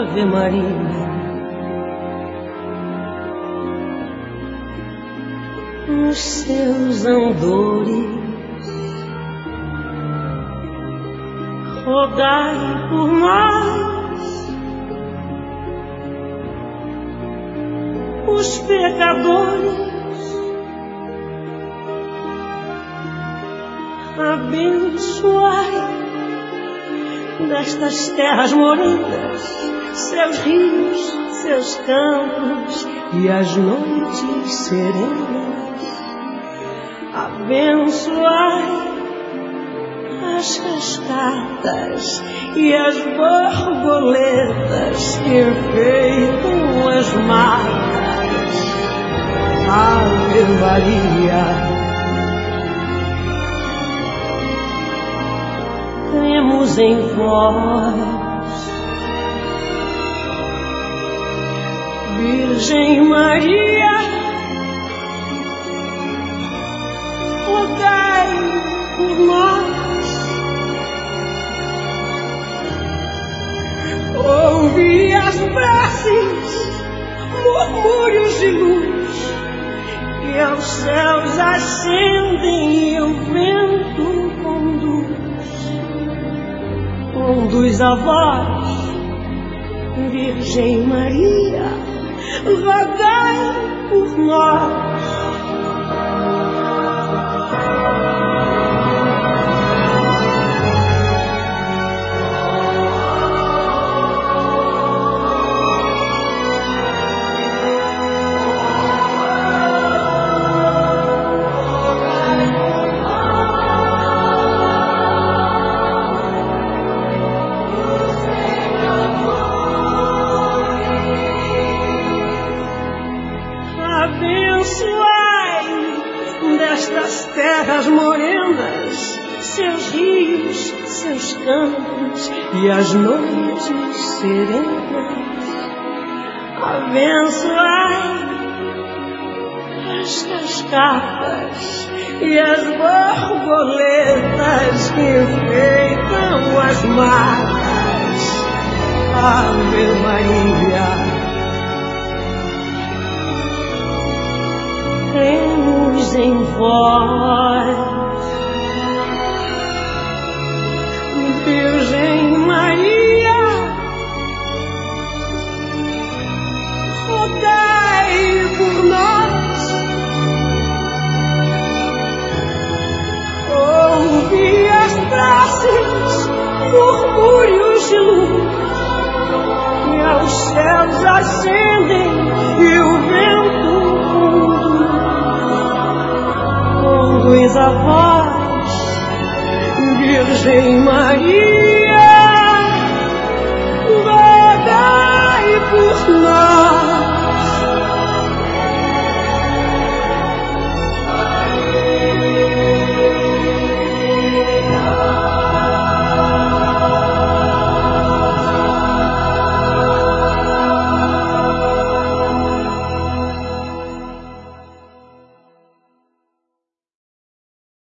Ave Maria, nos seus andores, rogai por nós, os pecadores. Abençoai destas terras morenas, seus rios, seus campos e as noites serenas. Abençoai as cascatas e as borboletas que enfeitam as matas. Ave Maria, cremos em vós, Virgem Maria, rogai por nós. Ouvi as preces, murmúrios de luz, que aos céus ascendem e o vento conduz a vós, Virgem Maria, rogai por nós. Destas terras morenas, seus rios, seus campos e as noites serenas. Abençoai as cascatas e as borboletas que enfeitam as matas. Ave Maria, cremos em vós, Virgem Maria, rogai por nós. Ouvi as preces, murmúrios de luz, que aos céus ascendem e o vento conduz a voz.